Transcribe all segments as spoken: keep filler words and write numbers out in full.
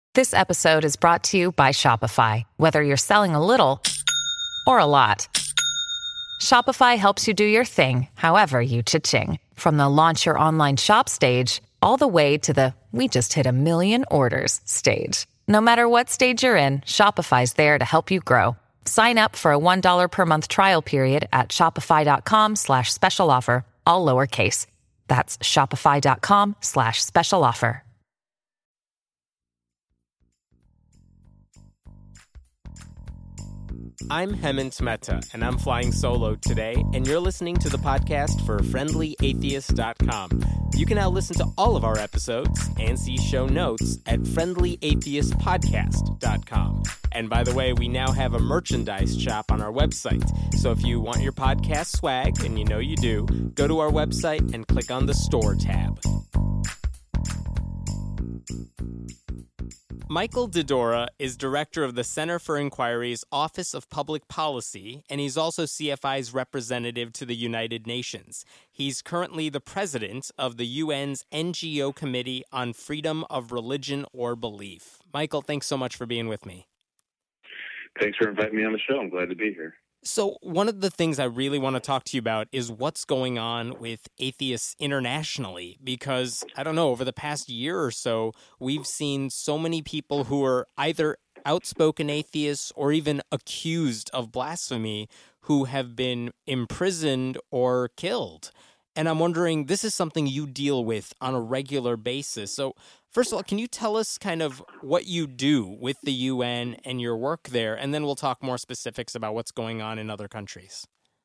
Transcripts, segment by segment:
This episode is brought to you by Shopify. Whether you're selling a little or a lot, Shopify helps you do your thing, however you cha-ching. From the launch your online shop stage, all the way to the we just hit a million orders stage. No matter what stage you're in, Shopify's there to help you grow. Sign up for a one dollar per month trial period at shopify.com slash special offer, all lowercase. That's shopify.com slash special offer. I'm Hemant Mehta, and I'm flying solo today, and you're listening to the podcast for friendly atheist dot com. You can now listen to all of our episodes and see show notes at friendly atheist podcast dot com. And by the way, we now have a merchandise shop on our website. So if you want your podcast swag, and you know you do, go to our website and click on the store tab. Michael Dodora is director of the Center for Inquiry's Office of Public Policy, and he's also C F I's representative to the United Nations. He's currently the president of the U N's N G O Committee on Freedom of Religion or Belief. Michael, thanks so much for being with me. Thanks for inviting me on the show. I'm glad to be here. So one of the things I really want to talk to you about is what's going on with atheists internationally, because, I don't know, over the past year or so, we've seen so many people who are either outspoken atheists or even accused of blasphemy who have been imprisoned or killed. And I'm wondering, this is something you deal with on a regular basis. So first of all, can you tell us kind of what you do with the U N and your work there? And then we'll talk more specifics about what's going on in other countries.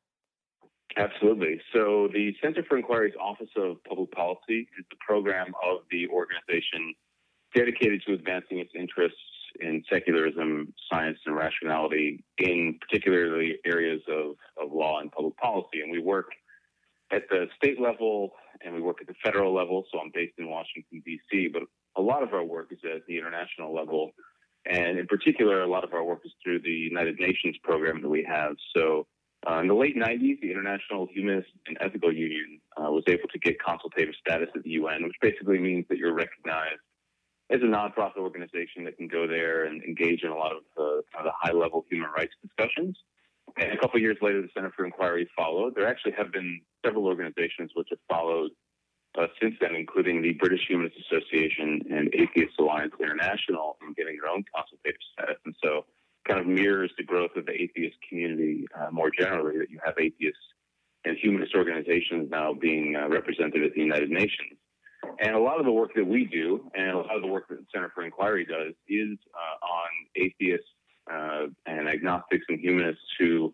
Absolutely. So the Center for Inquiry's Office of Public Policy is the program of the organization dedicated to advancing its interests in secularism, science, and rationality in particularly areas of, of law and public policy. And we work at the state level, and we work at the federal level, so I'm based in Washington, D C, but a lot of our work is at the international level, and in particular, a lot of our work is through the United Nations program that we have. So uh, in the late nineties, the International Humanist and Ethical Union uh, was able to get consultative status at the U N, which basically means that you're recognized as a nonprofit organization that can go there and engage in a lot of uh, kind of the high-level human rights discussions. And a couple of years later, the Center for Inquiry followed. There actually have been several organizations which have followed uh, since then, including the British Humanist Association and Atheist Alliance International, in getting their own consultative status. And so kind of mirrors the growth of the atheist community uh, more generally, that you have atheists and humanist organizations now being uh, represented at the United Nations. And a lot of the work that we do, and a lot of the work that the Center for Inquiry does, is uh, on atheists Uh, and agnostics and humanists who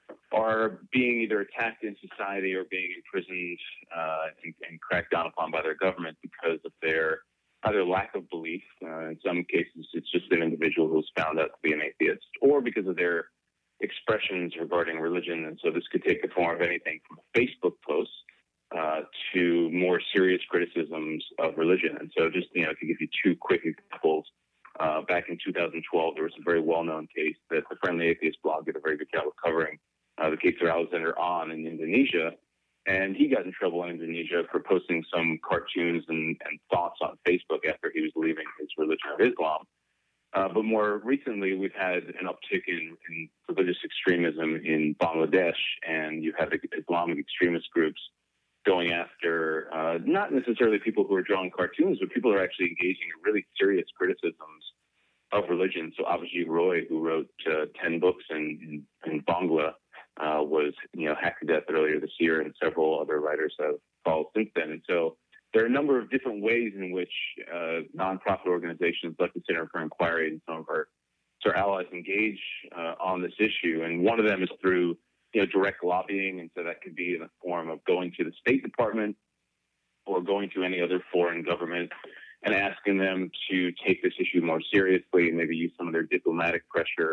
are being either attacked in society or being imprisoned uh, and, and cracked down upon by their government because of their either lack of belief. Uh, in some cases, it's just an individual who's found out to be an atheist, or because of their expressions regarding religion. And so this could take the form of anything from Facebook posts uh, to more serious criticisms of religion. And so just, you know, to give you two quick examples, Uh, back in two thousand twelve, there was a very well-known case that the Friendly Atheist blog did a very good job of covering, uh, the case of Alexander On in Indonesia. And he got in trouble in Indonesia for posting some cartoons and, and thoughts on Facebook after he was leaving his religion of Islam. Uh, but more recently, we've had an uptick in, in religious extremism in Bangladesh, and you have Islamic extremist groups going after uh, not necessarily people who are drawing cartoons, but people who are actually engaging in really serious criticisms of religion. So Abhijit Roy, who wrote uh, ten books in, in, in Bangla, uh, was you know hacked to death earlier this year, and several other writers have followed since then. And so there are a number of different ways in which uh, nonprofit organizations like the Center for Inquiry and some of our, our allies engage uh, on this issue. And one of them is through you know, direct lobbying, and so that could be in the form of going to the State Department or going to any other foreign government and asking them to take this issue more seriously and maybe use some of their diplomatic pressure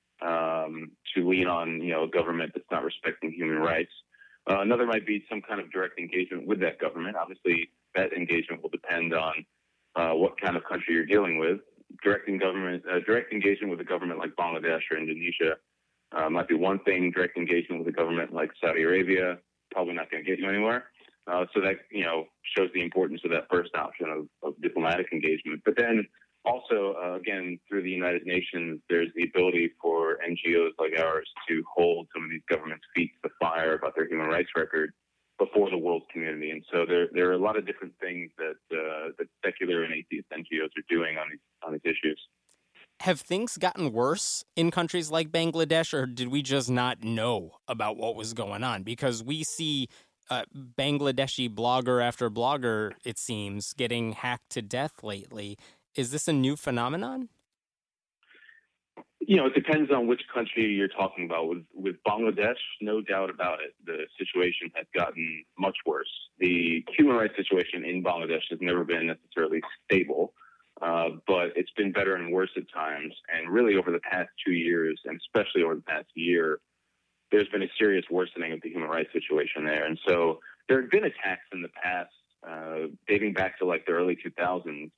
um, to lean on, you know, a government that's not respecting human rights. Uh, another might be some kind of direct engagement with that government. Obviously, that engagement will depend on uh, what kind of country you're dealing with. Direct, in government, uh, direct engagement with a government like Bangladesh or Indonesia Uh, might be one thing. Direct engagement with a government like Saudi Arabia, probably not going to get you anywhere. Uh, so that, you know, shows the importance of that first option of, of diplomatic engagement. But then also, uh, again, through the United Nations, there's the ability for N G Os like ours to hold some of these governments' feet to the fire about their human rights record before the world community. And so there there are a lot of different things that uh, that secular and atheist N G Os are doing on these on these issues. Have things gotten worse in countries like Bangladesh, or did we just not know about what was going on? Because we see uh, Bangladeshi blogger after blogger, it seems, getting hacked to death lately. Is this a new phenomenon? You know, it depends on which country you're talking about. With with Bangladesh, no doubt about it, the situation has gotten much worse. The human rights situation in Bangladesh has never been necessarily stable, uh, but it's been better and worse at times. And really over the past two years, and especially over the past year, there's been a serious worsening of the human rights situation there. And so there have been attacks in the past, uh, dating back to like the early two thousands,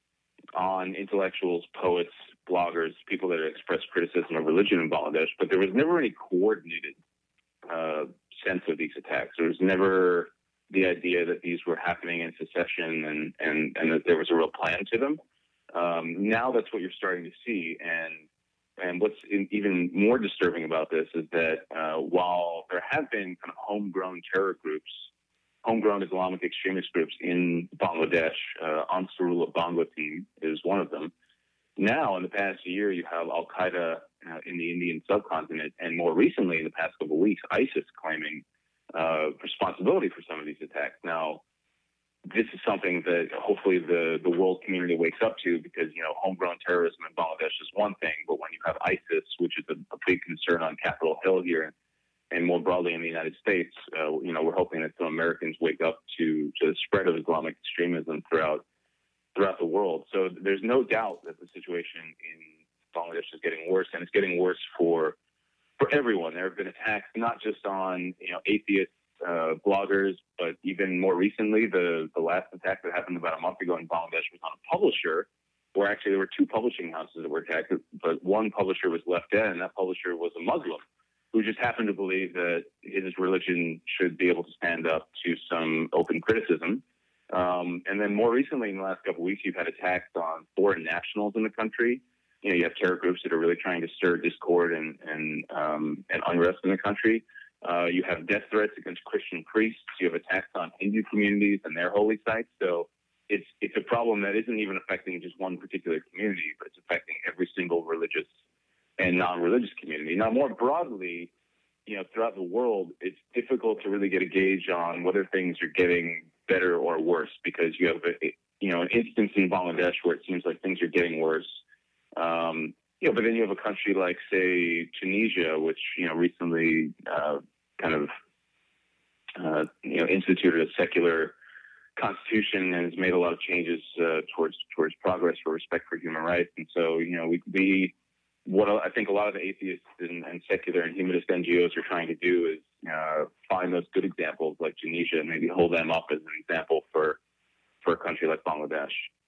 on intellectuals, poets, bloggers, people that express criticism of religion in Bangladesh, but there was never any coordinated uh, sense of these attacks. There was never the idea that these were happening in succession and, and, and that there was a real plan to them. Um, now that's what you're starting to see. And and what's in, even more disturbing about this is that uh, while there have been kind of homegrown terror groups, homegrown Islamic extremist groups in Bangladesh, uh, Ansarullah Bangla team is one of them. Now, in the past year, you have Al-Qaeda uh, in the Indian subcontinent, and more recently, in the past couple of weeks, ISIS claiming uh, responsibility for some of these attacks. Now, this is something that hopefully the, the world community wakes up to, because, you know, homegrown terrorism in Bangladesh is one thing, but when you have ISIS, which is a, a big concern on Capitol Hill here, and more broadly in the United States, uh, you know, we're hoping that some Americans wake up to, to the spread of Islamic extremism throughout throughout the world. So there's no doubt that the situation in Bangladesh is getting worse, and it's getting worse for for everyone. There have been attacks not just on, you know, atheist uh, bloggers, but even more recently, the the last attack that happened about a month ago in Bangladesh was on a publisher, where actually there were two publishing houses that were attacked, but one publisher was left dead, and that publisher was a Muslim who just happened to believe that his religion should be able to stand up to some open criticism. Um, and then more recently, in the last couple of weeks, you've had attacks on foreign nationals in the country. You know, you have terror groups that are really trying to stir discord and and, um, and unrest in the country. Uh, you have death threats against Christian priests. You have attacks on Hindu communities and their holy sites. So it's it's a problem that isn't even affecting just one particular community, but it's affecting every single religious and non-religious community. Now, more broadly, you know, throughout the world, it's difficult to really get a gauge on whether things are getting better or worse, because you have, a, you know, an instance in Bangladesh where it seems like things are getting worse. Um, you know, but then you have a country like, say, Tunisia, which, you know, recently uh, kind of, uh, you know, instituted a secular constitution and has made a lot of changes uh, towards towards progress for respect for human rights. And so, you know, we we what I think a lot of the atheists and, and secular and humanist N G Os are trying to do is uh, find those good examples like Tunisia and maybe hold them up as an example for for a country like Bangladesh.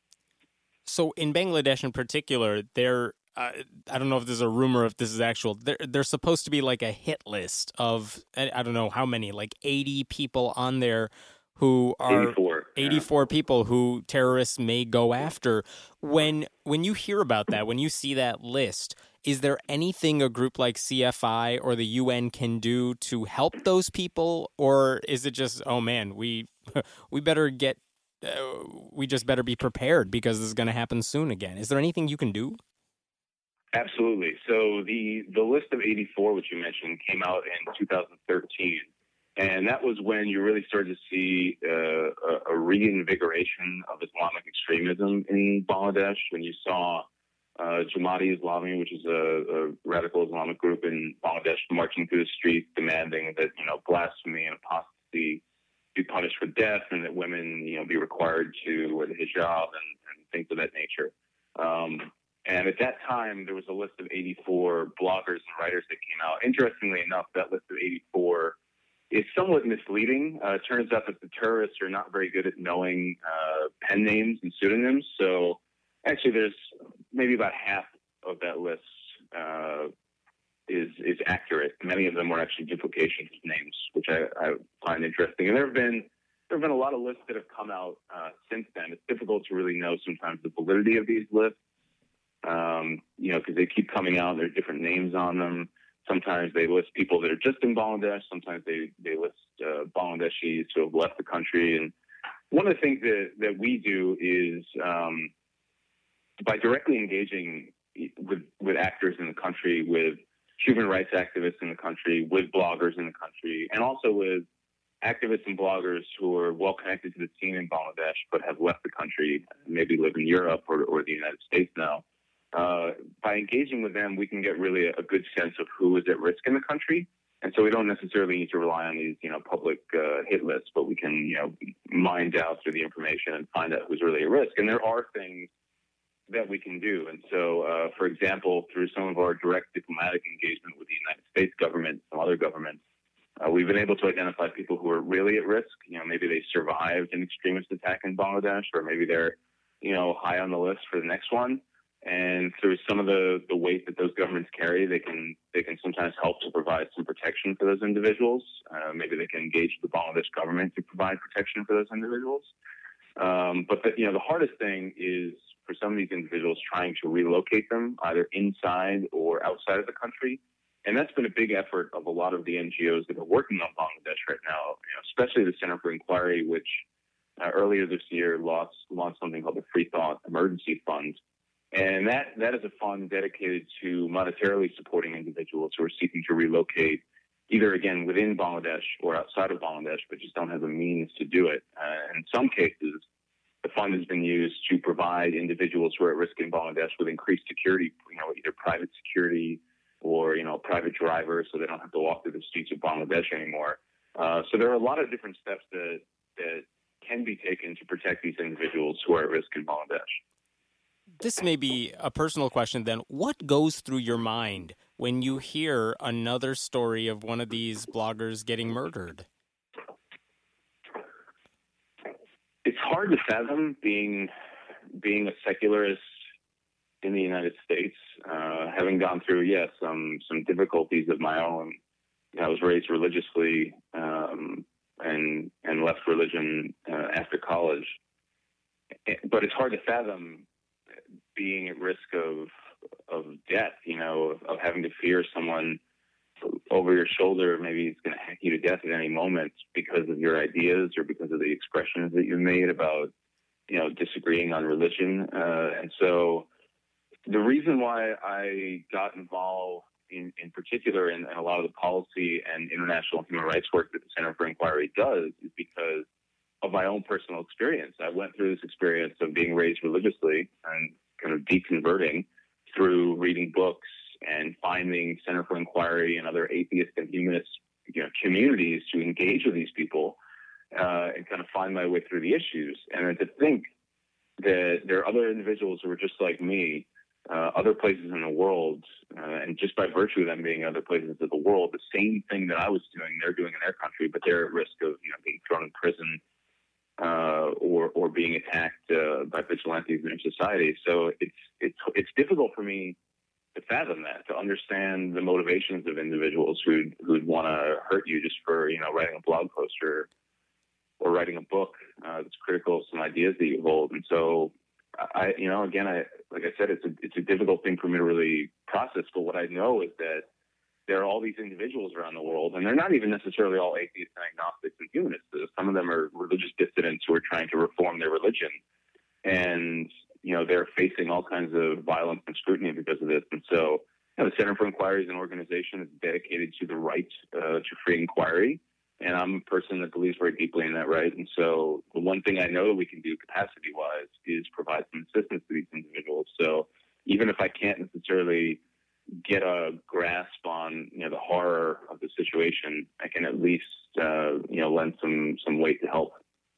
So in Bangladesh in particular, there, uh, I don't know if there's a rumor, if this is actual, there, there's supposed to be like a hit list of, I don't know how many, like eighty people on there who are eighty-four, eighty-four yeah. people who terrorists may go after. When when you hear about that, when you see that list, is there anything a group like C F I or the U N can do to help those people, or is it just, oh man, we we better get uh, we just better be prepared because this is going to happen soon again? Is there anything you can do? Absolutely. So the the list of eighty-four, which you mentioned, came out in two thousand thirteen. And that was when you really started to see uh, a, a reinvigoration of Islamic extremism in Bangladesh, when you saw uh, Jamaat-e-Islami, which is a, a radical Islamic group in Bangladesh, marching through the streets demanding that, you know, blasphemy and apostasy be punished with death, and that women, you know, be required to wear the hijab and, and things of that nature. Um, and at that time, there was a list of eighty-four bloggers and writers that came out. Interestingly enough, that list of eighty-four is somewhat misleading. Uh, it turns out that the terrorists are not very good at knowing uh, pen names and pseudonyms. So actually there's maybe about half of that list uh, is is accurate. Many of them were actually duplications of names, which I, I find interesting. And there have been there have been a lot of lists that have come out uh, since then. It's difficult to really know sometimes the validity of these lists. because they keep coming out. There's different names on them. Sometimes they list people that are just in Bangladesh. Sometimes they, they list uh, Bangladeshis who have left the country. And one of the things that, that we do is um, by directly engaging with, with actors in the country, with human rights activists in the country, with bloggers in the country, and also with activists and bloggers who are well connected to the scene in Bangladesh but have left the country, maybe live in Europe or, or the United States now. Uh, by engaging with them, we can get really a, a good sense of who is at risk in the country. And so we don't necessarily need to rely on these, you know, public uh, hit lists, but we can, you know, mine down through the information and find out who's really at risk. And there are things that we can do. And so, uh, for example, through some of our direct diplomatic engagement with the United States government, some other governments, uh, we've been able to identify people who are really at risk. You know, maybe they survived an extremist attack in Bangladesh, or maybe they're, you know, high on the list for the next one. And through some of the, the weight that those governments carry, they can they can sometimes help to provide some protection for those individuals. Uh, maybe they can engage the Bangladesh government to provide protection for those individuals. Um, but the, you know, the hardest thing is for some of these individuals trying to relocate them either inside or outside of the country. And that's been a big effort of a lot of the N G Os that are working on Bangladesh right now, you know, especially the Center for Inquiry, which uh, earlier this year launched, launched something called the Free Thought Emergency Fund. And that, that is a fund dedicated to monetarily supporting individuals who are seeking to relocate either, again, within Bangladesh or outside of Bangladesh, but just don't have the means to do it. Uh, in some cases, the fund has been used to provide individuals who are at risk in Bangladesh with increased security, you know, either private security or, you know, private drivers, so they don't have to walk through the streets of Bangladesh anymore. Uh, so there are a lot of different steps that, that can be taken to protect these individuals who are at risk in Bangladesh. This may be a personal question then. What goes through your mind when you hear another story of one of these bloggers getting murdered? It's hard to fathom being being a secularist in the United States, uh, having gone through, yes, some some difficulties of my own. You know, I was raised religiously um, and and left religion uh, after college. But it's hard to fathom being at risk of of death, you know, of, of having to fear someone over your shoulder, maybe it's going to hack you to death at any moment because of your ideas or because of the expressions that you made about, you know, disagreeing on religion. Uh, and so the reason why I got involved in, in particular in, in a lot of the policy and international human rights work that the Center for Inquiry does is because of my own personal experience. I went through this experience of being raised religiously and kind of deconverting through reading books and finding Center for Inquiry and other atheist and humanist, you know, communities to engage with these people uh, and kind of find my way through the issues. And then to think that there are other individuals who are just like me, uh, other places in the world, uh, and just by virtue of them being other places of the world, the same thing that I was doing, they're doing in their country, but they're at risk of, you know, being thrown in prison uh, or or being attacked uh, by vigilantes in their society. So it's it's it's difficult for me to fathom that, to understand the motivations of individuals who'd, who'd want to hurt you just for, you know, writing a blog post or, or writing a book uh, that's critical of some ideas that you hold. And so, I, you know, again, I, like I said, it's a, it's a difficult thing for me to really process, but what I know is that there are all these individuals around the world, and they're not even necessarily all atheists and agnostics and humanists. Some of them are religious dissidents who are trying to reform their religion. And, you know, they're facing all kinds of violence and scrutiny because of this. And so, you know, the Center for Inquiry is an organization that's dedicated to the right uh, to free inquiry. And I'm a person that believes very deeply in that right. And so the one thing I know that we can do capacity-wise is provide some assistance to these individuals. So even if I can't necessarily get a grasp on, you know, the horror of the situation, I can at least, uh, you know, lend some, some weight to help.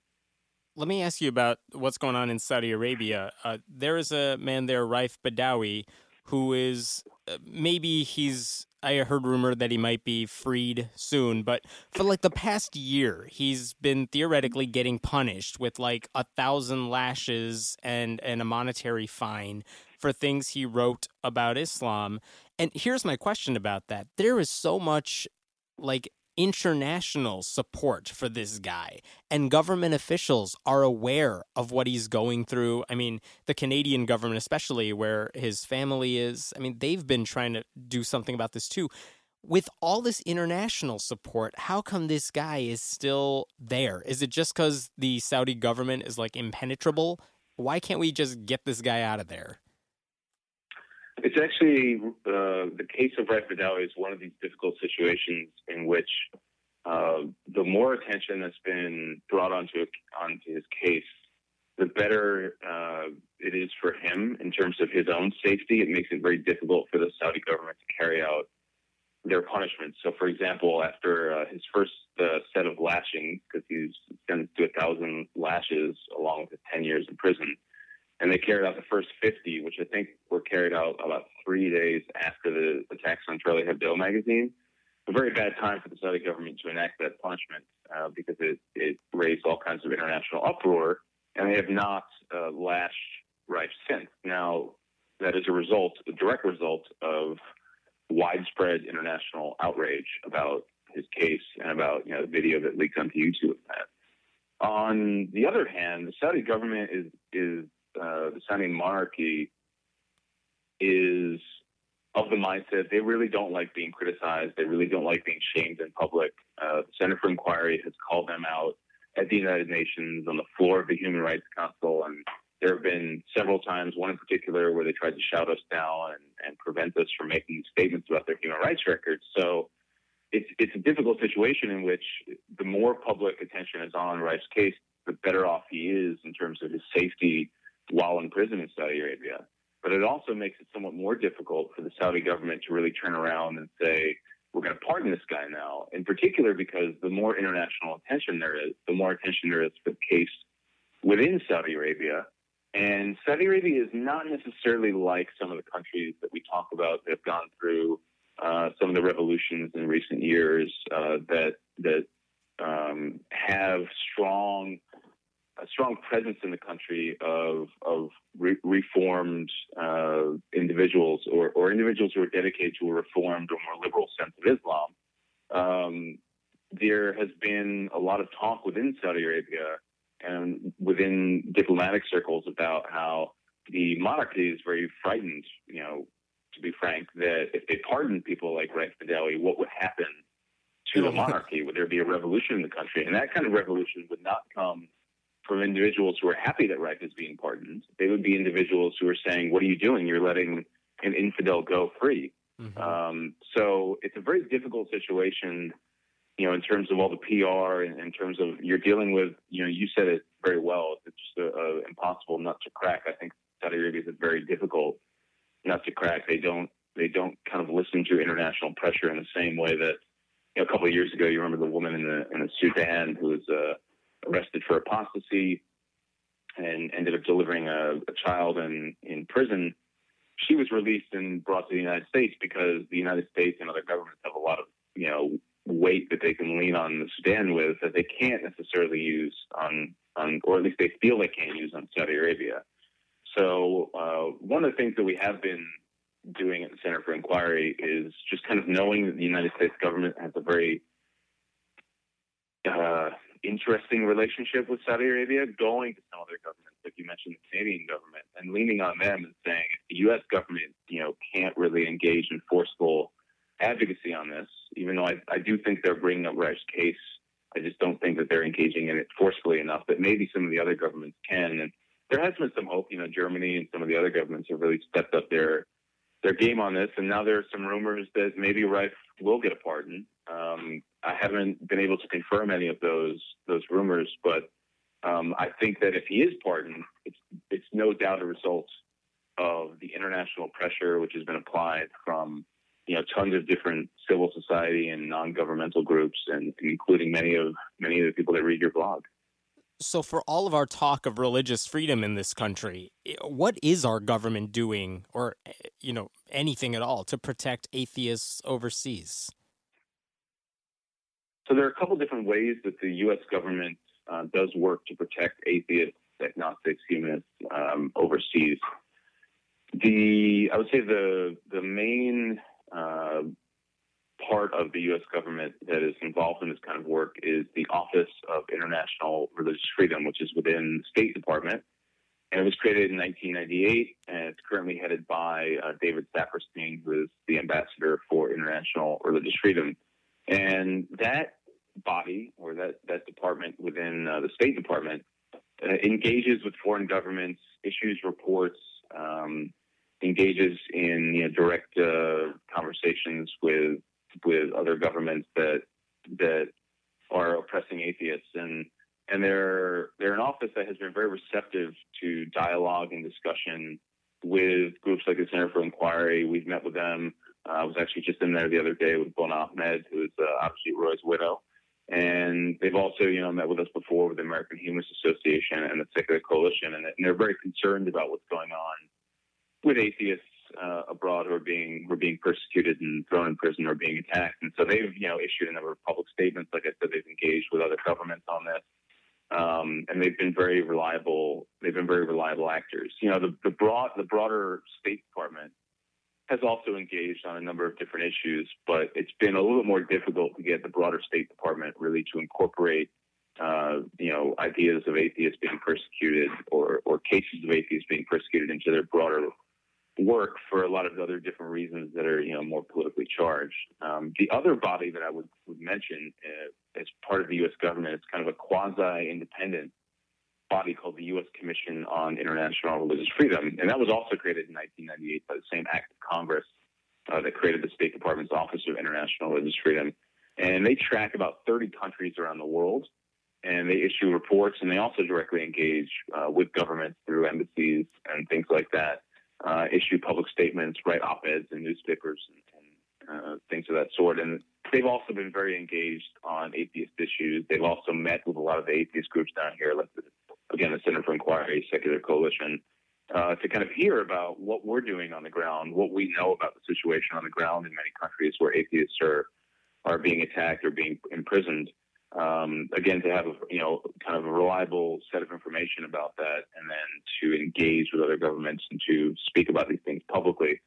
Let me ask you about what's going on in Saudi Arabia. Uh, there is a man there, Raif Badawi, who is uh, maybe he's, I heard rumor that he might be freed soon, but for like the past year, he's been theoretically getting punished with like a thousand lashes and, and a monetary fine for things he wrote about Islam. And here's my question about that. There is so much like international support for this guy, and government officials are aware of what he's going through. I mean, the Canadian government, especially where his family is, I mean, they've been trying to do something about this too. With all this international support, how come this guy is still there? Is it just because the Saudi government is like impenetrable? Why can't we just get this guy out of there? It's actually uh, the case of Raif Badawi is one of these difficult situations in which uh, the more attention that's been brought onto onto his case, the better uh, it is for him in terms of his own safety. It makes it very difficult for the Saudi government to carry out their punishments. So, for example, after uh, his first uh, set of lashing, because he's sentenced to a thousand lashes along with his ten years in prison, and they carried out the first fifty, which I think were carried out about three days after the attacks on Charlie Hebdo magazine. A very bad time for the Saudi government to enact that punishment uh, because it, it raised all kinds of international uproar, and they have not uh, lashed Raif since. Now, that is a result, a direct result of widespread international outrage about his case and about, you know, the video that leaked onto YouTube of that. On the other hand, the Saudi government is is Uh, the Saudi monarchy is of the mindset they really don't like being criticized. They really don't like being shamed in public. Uh, the Center for Inquiry has called them out at the United Nations on the floor of the Human Rights Council, and there have been several times, one in particular, where they tried to shout us down and, and prevent us from making statements about their human rights records. So it's it's a difficult situation in which the more public attention is on Raif's case, the better off he is in terms of his safety while in prison in Saudi Arabia. But it also makes it somewhat more difficult for the Saudi government to really turn around and say, we're going to pardon this guy now, in particular because the more international attention there is, the more attention there is for the case within Saudi Arabia. And Saudi Arabia is not necessarily like some of the countries that we talk about that have gone through uh, some of the revolutions in recent years uh, that that um, have strong a strong presence in the country of of re- reformed uh, individuals or, or individuals who are dedicated to a reformed or more liberal sense of Islam. Um, there has been a lot of talk within Saudi Arabia and within diplomatic circles about how the monarchy is very frightened, you know, to be frank, that if they pardoned people like Raif Badawi, what would happen to the monarchy? Would there be a revolution in the country? And that kind of revolution would not come from individuals who are happy that Raif is being pardoned. They would be individuals who are saying, what are you doing? You're letting an infidel go free. Mm-hmm. Um, so it's a very difficult situation, you know, in terms of all the P R and in terms of you're dealing with, you know, you said it very well. It's just a, a impossible nut to crack. I think Saudi Arabia is a very difficult nut to crack. They don't, they don't kind of listen to international pressure in the same way that, you know, a couple of years ago, you remember the woman in the, in the Sudan who was, uh, arrested for apostasy and ended up delivering a, a child in, in prison. She was released and brought to the United States because the United States and other governments have a lot of, you know, weight that they can lean on the Sudan with that they can't necessarily use on, on or at least they feel they can't use on Saudi Arabia. So uh, one of the things that we have been doing at the Center for Inquiry is just kind of knowing that the United States government has a very uh, interesting relationship with Saudi Arabia, going to some other governments, like you mentioned, the Canadian government, and leaning on them and saying, if the U S government, you know, can't really engage in forceful advocacy on this, even though I, I do think they're bringing up Raif's case, I just don't think that they're engaging in it forcefully enough, that maybe some of the other governments can. And there has been some hope, you know, Germany and some of the other governments have really stepped up their their game on this, and now there are some rumors that maybe Raif will get a pardon. Um, I haven't been able to confirm any of those those rumors, but um, I think that if he is pardoned, it's it's no doubt a result of the international pressure which has been applied from, you know, tons of different civil society and non-governmental groups, and, and including many of many of the people that read your blog. So for all of our talk of religious freedom in this country, what is our government doing, or, you know, anything at all, to protect atheists overseas? So there are a couple different ways that the U S government uh, does work to protect atheists, agnostics, humanists um, overseas. The I would say the the main uh, part of the U S government that is involved in this kind of work is the Office of International Religious Freedom, which is within the State Department. And it was created in nineteen ninety-eight, and it's currently headed by uh, David Saperstein, who is the ambassador for international religious freedom. And that body, or that, that department within uh, the State Department, uh, engages with foreign governments, issues reports, um, engages in you know, direct uh, conversations with with other governments that that are oppressing atheists, and and they're they're an office that has been very receptive to dialogue and discussion with groups like the Center for Inquiry. We've met with them. Uh, I was actually just in there the other day with Bona Ahmed, who is uh, Abhijit Roy's widow, and they've also you know met with us before with the American Humanist Association and the Secular Coalition, and they're very concerned about what's going on with atheists uh, abroad who are being who are being persecuted and thrown in prison or being attacked. And so they've you know issued a number of public statements. Like I said, they've engaged with other governments on this, um, and they've been very reliable. They've been very reliable actors. You know, the the broad the broader State Department has also engaged on a number of different issues, but it's been a little bit more difficult to get the broader State Department really to incorporate uh, you know ideas of atheists being persecuted or or cases of atheists being persecuted into their broader work for a lot of other different reasons that are, you know, more politically charged. Um, the other body that I would, would mention uh, as part of the U S government, it's kind of a quasi-independent body called the U S Commission on International Religious Freedom. And that was also created in nineteen ninety-eight by the same act of Congress uh, that created the State Department's Office of International Religious Freedom. And they track about thirty countries around the world, and they issue reports, and they also directly engage uh, with governments through embassies and things like that. Uh, issue public statements, write op-eds in newspapers and, and uh, things of that sort. And they've also been very engaged on atheist issues. They've also met with a lot of the atheist groups down here, like, the, again, the Center for Inquiry, Secular Coalition, uh, to kind of hear about what we're doing on the ground, what we know about the situation on the ground in many countries where atheists are, are being attacked or being imprisoned. Um, again, to have a, you know, kind of a reliable set of information about that, and then to engage with other governments and to speak about these things publicly.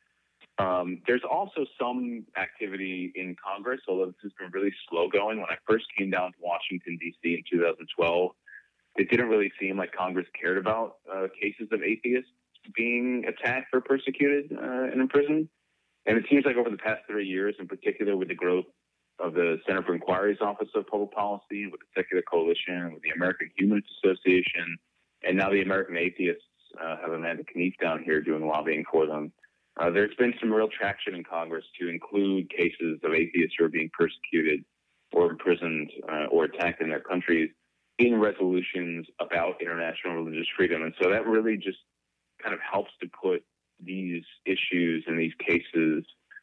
Um, there's also some activity in Congress, although this has been really slow going. When I first came down to Washington, D C in two thousand twelve, it didn't really seem like Congress cared about uh, cases of atheists being attacked or persecuted uh, and imprisoned. And it seems like over the past three years, in particular with the growth of the Center for Inquiry's Office of Public Policy, with the Secular Coalition, with the American Humanist Association, and now the American Atheists uh, have Amanda Knief down here doing lobbying for them. Uh, there's been some real traction in Congress to include cases of atheists who are being persecuted or imprisoned uh, or attacked in their countries in resolutions about international religious freedom. And so that really just kind of helps to put these issues and these cases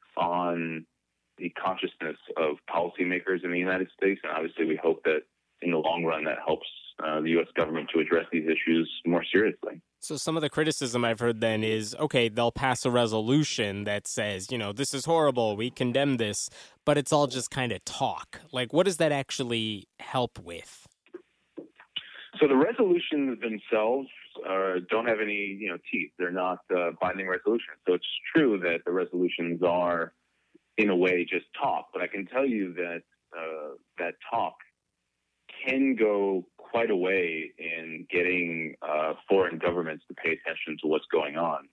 on the consciousness of policymakers in the United States. And obviously we hope that in the long run that helps uh, the U S government to address these issues more seriously. So some of the criticism I've heard then is, okay, they'll pass a resolution that says, you know, this is horrible, we condemn this, but it's all just kind of talk. Like, what does that actually help with? So the resolutions themselves uh, don't have any, you know, teeth. They're not uh, binding resolutions. So it's true that the resolutions are, in a way, just talk. But I can tell you that uh, that talk can go quite a way in getting uh, foreign governments to pay attention to what's going on.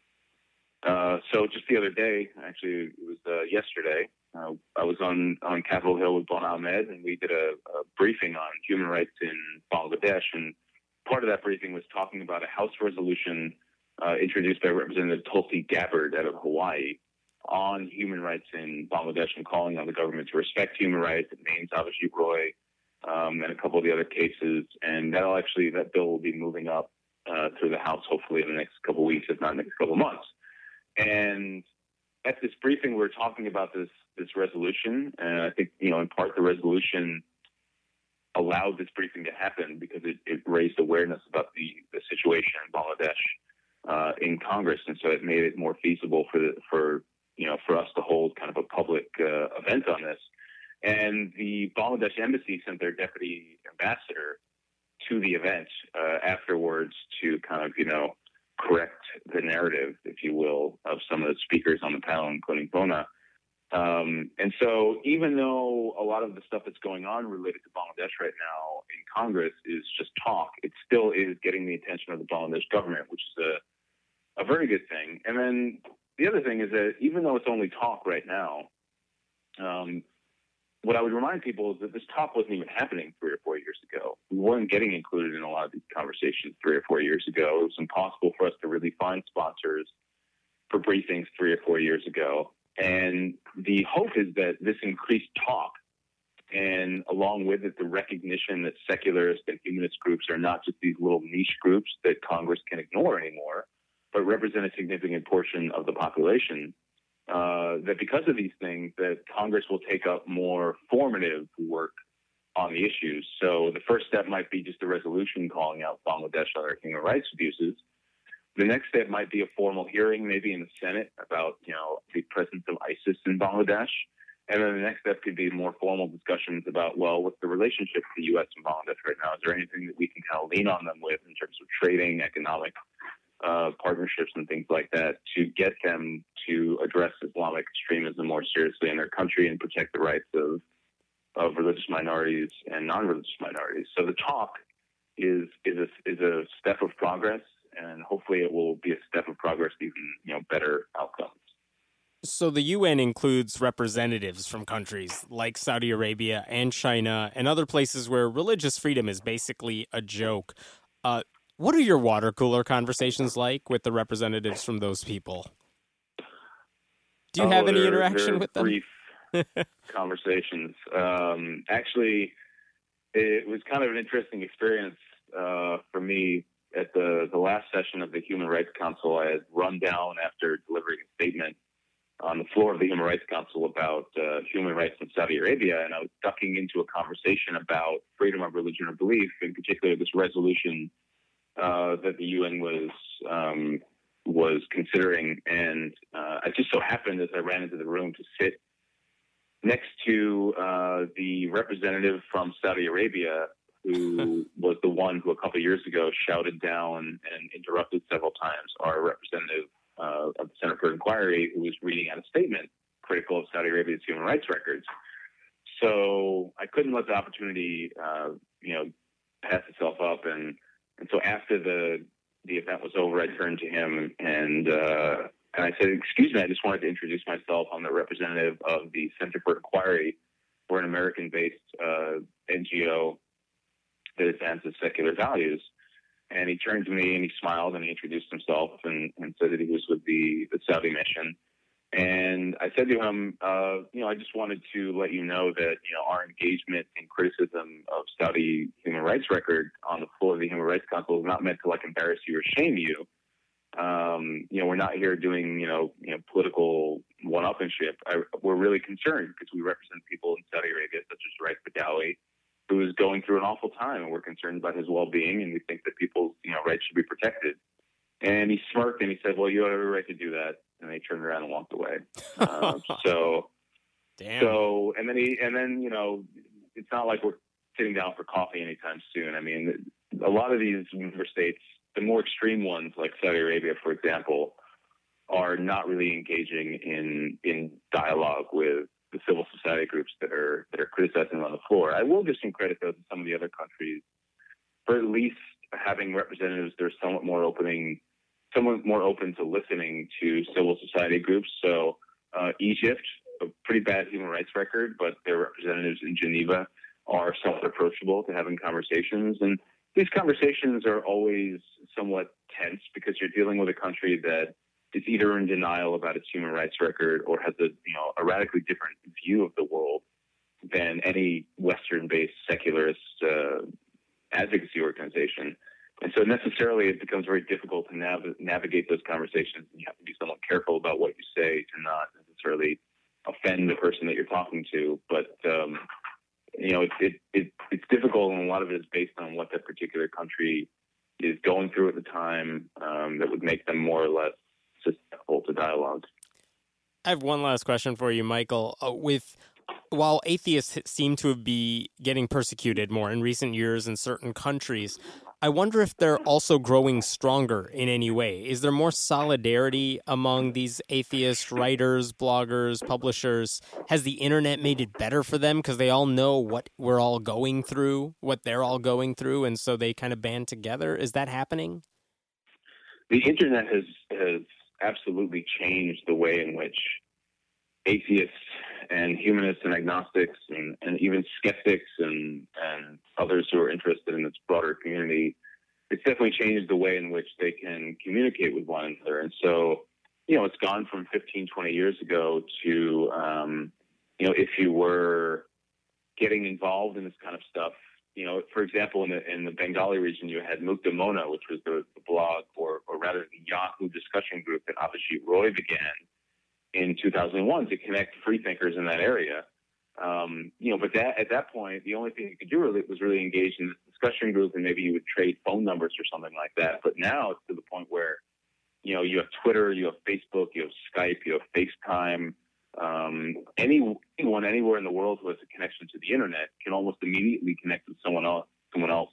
Uh, so just the other day, actually, it was uh, yesterday, uh, I was on, on Capitol Hill with Bona Ahmed, and we did a, a briefing on human rights in Bangladesh. And part of that briefing was talking about a House resolution uh, introduced by Representative Tulsi Gabbard out of Hawaii on human rights in Bangladesh and calling on the government to respect human rights. It names Abhijit Roy um, and a couple of the other cases. And that'll actually, that bill will be moving up uh, through the House hopefully in the next couple of weeks, if not the next couple of months. And at this briefing, we were talking about this this resolution. And I think, you know, in part the resolution allowed this briefing to happen because it, it raised awareness about the, the situation in Bangladesh uh, in Congress. And so it made it more feasible for the, for you know, for us to hold kind of a public uh, event on this. And the Bangladesh embassy sent their deputy ambassador to the event uh, afterwards to kind of, you know, correct the narrative, if you will, of some of the speakers on the panel, including Bona. Um, and so even though a lot of the stuff that's going on related to Bangladesh right now in Congress is just talk, it still is getting the attention of the Bangladesh government, which is a, a very good thing. And then the other thing is that even though it's only talk right now, um, what I would remind people is that this talk wasn't even happening three or four years ago. We weren't getting included in a lot of these conversations three or four years ago. It was impossible for us to really find sponsors for briefings three or four years ago. And the hope is that this increased talk, and along with it, the recognition that secularist and humanist groups are not just these little niche groups that Congress can ignore anymore, but represent a significant portion of the population, uh, that because of these things, that Congress will take up more formative work on the issues. So the first step might be just a resolution calling out Bangladesh on their human rights abuses. The next step might be a formal hearing, maybe in the Senate, about, you know, the presence of ISIS in Bangladesh. And then the next step could be more formal discussions about, well, what's the relationship to the U S and Bangladesh right now? Is there anything that we can kind of lean on them with in terms of trading, economic uh, partnerships and things like that to get them to address Islamic extremism more seriously in their country and protect the rights of, of religious minorities and non-religious minorities? So the talk is, is, a, is a step of progress. And hopefully it will be a step of progress to even, you know, better outcomes. So the U N includes representatives from countries like Saudi Arabia and China and other places where religious freedom is basically a joke. Uh, what are your water cooler conversations like with the representatives from those people? Do you oh, have any they're, interaction they're with them? Brief conversations. Um, actually, it was kind of an interesting experience uh, for me. At the, the last session of the Human Rights Council, I had run down after delivering a statement on the floor of the Human Rights Council about uh, human rights in Saudi Arabia, and I was ducking into a conversation about freedom of religion or belief, in particular this resolution uh, that the U N was um, was considering. And uh, it just so happened as I ran into the room to sit next to uh, the representative from Saudi Arabia, who was the one who a couple of years ago shouted down and interrupted several times our representative uh, of the Center for Inquiry, who was reading out a statement critical of Saudi Arabia's human rights records. So I couldn't let the opportunity, uh, you know, pass itself up. And, and so after the the event was over, I turned to him and uh, and I said, "Excuse me, I just wanted to introduce myself. I'm the representative of the Center for Inquiry. We're an American-based uh, N G O that advances secular values." And he turned to me and he smiled and he introduced himself and, and said that he was with the, the Saudi mission. And I said to him, uh, you know, I just wanted to let you know that, you know, our engagement and criticism of Saudi human rights record on the floor of the Human Rights Council is not meant to, like, embarrass you or shame you. Um, you know, we're not here doing, you know, you know, political one-upmanship. I, we're really concerned because we represent people in Saudi Arabia, such as Raif Badawi, who is going through an awful time, and we're concerned about his well-being, and we think that people's, you know, rights should be protected. And he smirked and he said, "Well, you have every right to do that." And they turned around and walked away. Uh, so, Damn. so, and then he, and then, you know, it's not like we're sitting down for coffee anytime soon. I mean, a lot of these member states, the more extreme ones, like Saudi Arabia, for example, are not really engaging in in dialogue with the civil society groups that are that are criticizing them on the floor. I will give some credit, though, to some of the other countries for at least having representatives that are somewhat more opening, somewhat more open to listening to civil society groups. So uh, Egypt, a pretty bad human rights record, but their representatives in Geneva are somewhat approachable to having conversations. And these conversations are always somewhat tense because you're dealing with a country that is either in denial about its human rights record or has a, you know, a radically different view of the world than any Western-based secularist uh, advocacy organization. And so necessarily it becomes very difficult to nav- navigate those conversations, and you have to be somewhat careful about what you say to not necessarily offend the person that you're talking to. But, um, you know, it, it, it, it's difficult, and a lot of it is based on what that particular country is going through at the time um, that would make them more or less susceptible to dialogue. I have one last question for you, Michael. Uh, with while atheists seem to be getting persecuted more in recent years in certain countries, I wonder if they're also growing stronger in any way. Is there more solidarity among these atheist writers, bloggers, publishers? Has the internet made it better for them because they all know what we're all going through, what they're all going through, and so they kind of band together? Is that happening? The internet has has absolutely changed the way in which atheists and humanists and agnostics and, and even skeptics and, and others who are interested in this broader community, it's definitely changed the way in which they can communicate with one another. And so, you know, it's gone from fifteen, twenty years ago to, um, you know, if you were getting involved in this kind of stuff, you know, for example, in the in the Bengali region, you had Mukta Mona, which was the, the blog, or, or rather the Yahoo discussion group that Abhijit Roy began in two thousand one to connect freethinkers in that area. Um, you know, but that at that point, the only thing you could do really was really engage in this discussion group, and maybe you would trade phone numbers or something like that. But now it's to the point where, you know, you have Twitter, you have Facebook, you have Skype, you have FaceTime. Um, any, anyone anywhere in the world who has a connection to the internet can almost immediately connect with someone else, someone else,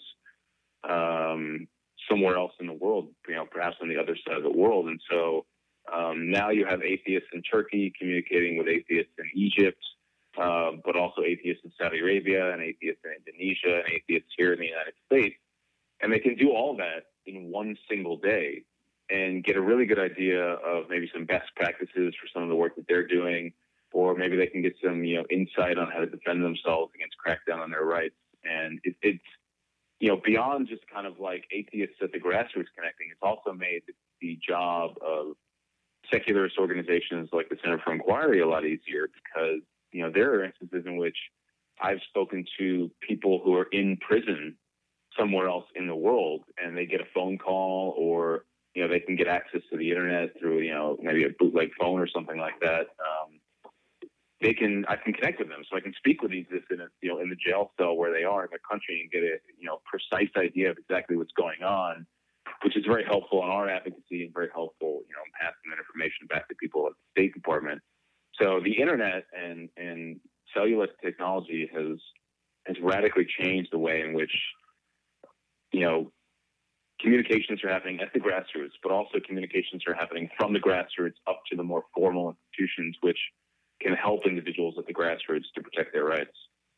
um, somewhere else in the world, you know, perhaps on the other side of the world. And so um, now you have atheists in Turkey communicating with atheists in Egypt, uh, but also atheists in Saudi Arabia and atheists in Indonesia and atheists here in the United States. And they can do all that in one single day and get a really good idea of maybe some best practices for some of the work that they're doing, or maybe they can get some, you know, insight on how to defend themselves against crackdown on their rights. And it, it's, you know, beyond just kind of like atheists at the grassroots connecting, it's also made the job of secularist organizations like the Center for Inquiry a lot easier, because, you know, there are instances in which I've spoken to people who are in prison somewhere else in the world, and they get a phone call, or, you know, they can get access to the internet through, you know, maybe a bootleg phone or something like that. Um, they can, I can connect with them, so I can speak with these dissidents, you know, in the jail cell where they are in the country, and get a, you know, precise idea of exactly what's going on, which is very helpful in our advocacy and very helpful, you know, in passing that information back to people at the State Department. So the internet and, and cellular technology has, has radically changed the way in which, you know, communications are happening at the grassroots, but also communications are happening from the grassroots up to the more formal institutions, which can help individuals at the grassroots to protect their rights.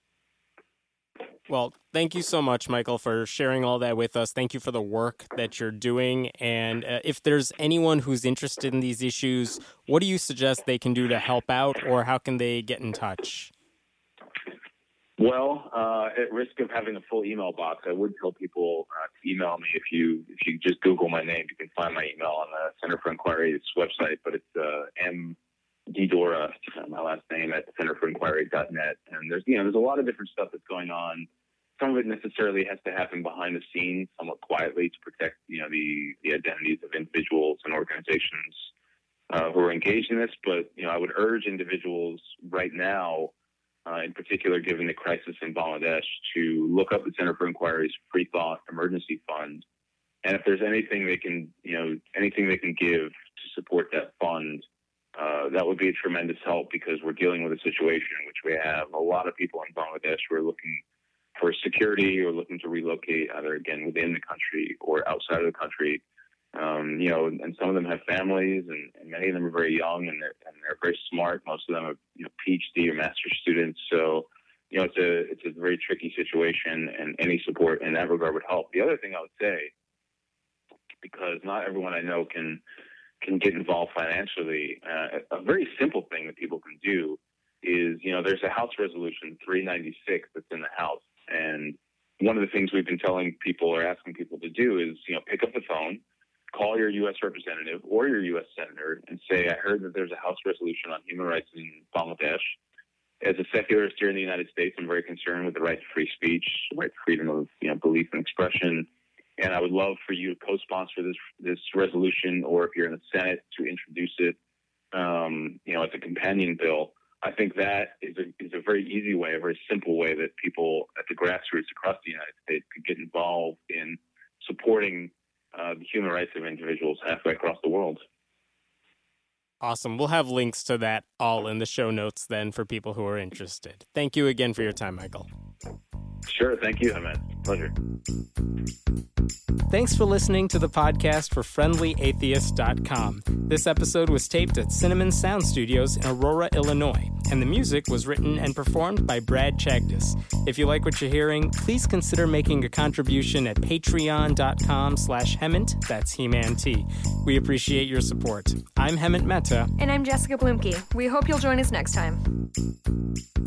Well, thank you so much, Michael, for sharing all that with us. Thank you for the work that you're doing. And uh, if there's anyone who's interested in these issues, what do you suggest they can do to help out, or how can they get in touch? Well, uh, at risk of having a full email box, I would tell people uh, to email me. If you if you just Google my name, you can find my email on the Center for Inquiry's website. But it's uh, M Didora, my last name, at center for inquiry dot net. And there's you know there's a lot of different stuff that's going on. Some of it necessarily has to happen behind the scenes, somewhat quietly, to protect you know the the identities of individuals and organizations uh, who are engaged in this. But you know I would urge individuals right now, Uh, in particular, given the crisis in Bangladesh, to look up the Center for Inquiry's Free Thought Emergency Fund. And if there's anything they can, you know, anything they can give to support that fund, uh, that would be a tremendous help, because we're dealing with a situation in which we have a lot of people in Bangladesh who are looking for security or looking to relocate, either, again, within the country or outside of the country. Um, you know, and some of them have families, and, and many of them are very young, and they're, and they're very smart. Most of them are, you know, PhD or master's students. So, you know, it's a it's a very tricky situation, and any support in that regard would help. The other thing I would say, because not everyone I know can can get involved financially, uh, a very simple thing that people can do is, you know, there's a House Resolution three ninety-six that's in the House, and one of the things we've been telling people or asking people to do is, you know, pick up the phone, call your U S representative or your U S senator and say, I heard that there's a House resolution on human rights in Bangladesh. As a secularist here in the United States, I'm very concerned with the right to free speech, the right to freedom of you know, belief and expression. And I would love for you to co-sponsor this this resolution, or if you're in the Senate, to introduce it, um, you know, as a companion bill. I think that is a, is a very easy way, a very simple way that people at the grassroots across the United States could get involved in supporting Uh, the human rights of individuals halfway across the world. Awesome. We'll have links to that all in the show notes then for people who are interested. Thank you again for your time, Michael. Sure. Thank you, Hemant. Pleasure. Thanks for listening to the podcast for friendly atheist dot com. This episode was taped at Cinnamon Sound Studios in Aurora, Illinois, and the music was written and performed by Brad Chagdis. If you like what you're hearing, please consider making a contribution at patreon.com slash Hemant. That's He-Man T. We appreciate your support. I'm Hemant Mehta. And I'm Jessica Blumke. We hope you'll join us next time.